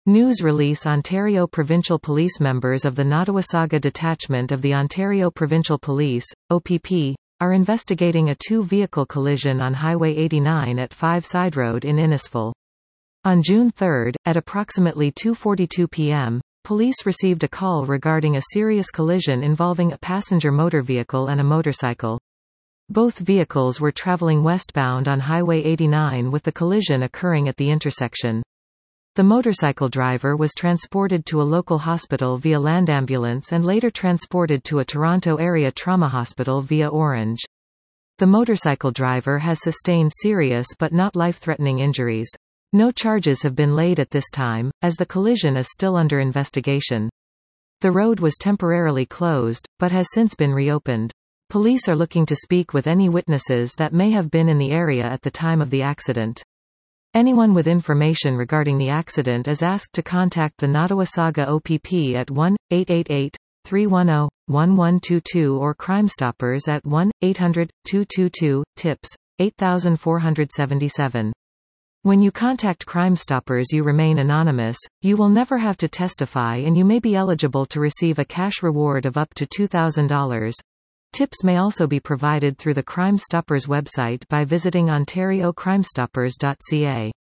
News release Ontario Provincial Police members of the Nottawasaga Detachment of the Ontario Provincial Police, OPP, are investigating a two-vehicle collision on Highway 89 at 5 Side Road in Innisfil. On June 3, at approximately 2:42 p.m., police received a call regarding a serious collision involving a passenger motor vehicle and a motorcycle. Both vehicles were traveling westbound on Highway 89 with the collision occurring at the intersection. The motorcycle driver was transported to a local hospital via land ambulance and later transported to a Toronto area trauma hospital via Orange. The motorcycle driver has sustained serious but not life-threatening injuries. No charges have been laid at this time, as the collision is still under investigation. The road was temporarily closed, but has since been reopened. Police are looking to speak with any witnesses that may have been in the area at the time of the accident. Anyone with information regarding the accident is asked to contact the Nottawasaga OPP at 1-888-310-1122 or Crime Stoppers at 1-800-222-TIPS, 8477. When you contact Crime Stoppers, you remain anonymous, you will never have to testify, and you may be eligible to receive a cash reward of up to $2,000. Tips may also be provided through the Crime Stoppers website by visiting ontariocrimestoppers.ca.